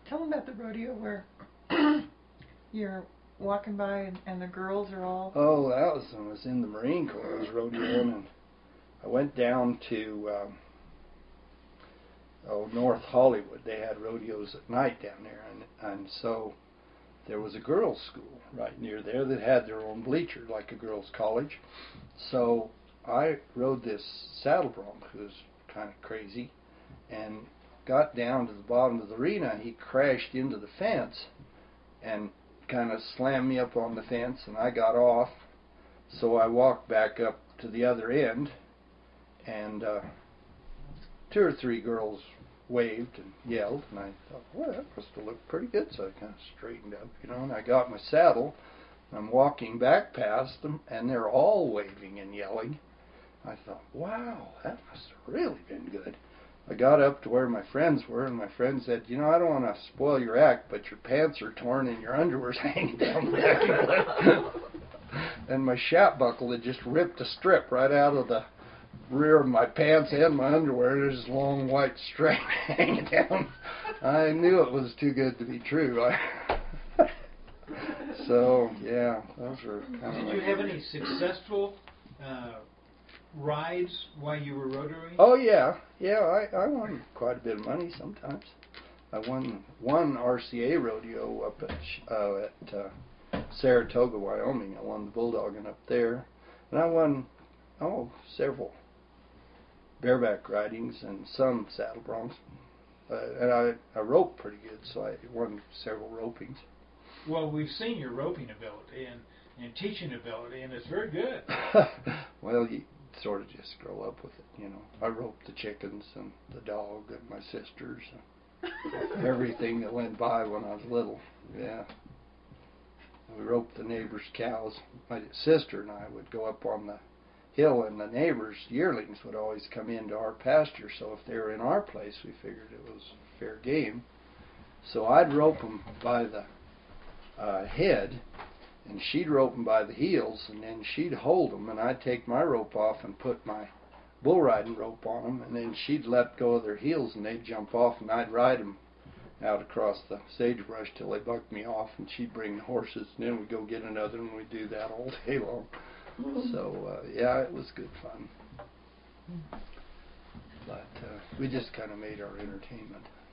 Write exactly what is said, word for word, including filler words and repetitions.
Tell them about the rodeo where you're walking by and, and the girls are all... Oh, that was when I was in the Marine Corps. I was rodeoing, and I went down to um, oh, North Hollywood. They had rodeos at night down there, and, and so there was a girls' school right near there that had their own bleacher, like a girls' college. So I rode this saddle bronc, who was kind of crazy, and got down to the bottom of the arena. He crashed into the fence and kind of slammed me up on the fence, and I got off. So I walked back up to the other end, and uh, two or three girls waved and yelled, and I thought, well, that must have looked pretty good. So I kind of straightened up, you know, and I got my saddle, and I'm walking back past them, and they're all waving and yelling. I thought, wow, that must have really been good. I got up to where my friends were, and my friend said, you know, I don't want to spoil your act, but your pants are torn and your underwear's hanging down the back of your leg. And my shap buckle had just ripped a strip right out of the rear of my pants and my underwear. There's this long white stripe hanging down. I knew it was too good to be true. I so, yeah, those were kind of... Did you have any successful uh, rides while you were rotoring? Oh, yeah. Yeah, I, I won quite a bit of money sometimes. I won one R C A rodeo up at, uh, at uh, Saratoga, Wyoming. I won the bulldogging up there. And I won, oh, several bareback ridings and some saddle broncs. Uh, and I, I roped pretty good, so I won several ropings. Well, we've seen your roping ability and, and teaching ability, and it's very good. Well, you sort of just grow up with it, you know. I roped the chickens and the dog and my sisters and everything that went by when I was little. Yeah. We roped the neighbors' cows. My sister and I would go up on the hill, and the neighbors' yearlings would always come into our pasture, so if they were in our place, we figured it was fair game. So I'd rope them by the uh, head, and she'd rope them by the heels, and then she'd hold them, and I'd take my rope off and put my bull riding rope on them, and then she'd let go of their heels, and they'd jump off, and I'd ride them out across the sagebrush till they bucked me off, and she'd bring the horses, and then we'd go get another, and we'd do that all day long. So, uh, yeah, it was good fun. But uh, we just kind of made our entertainment.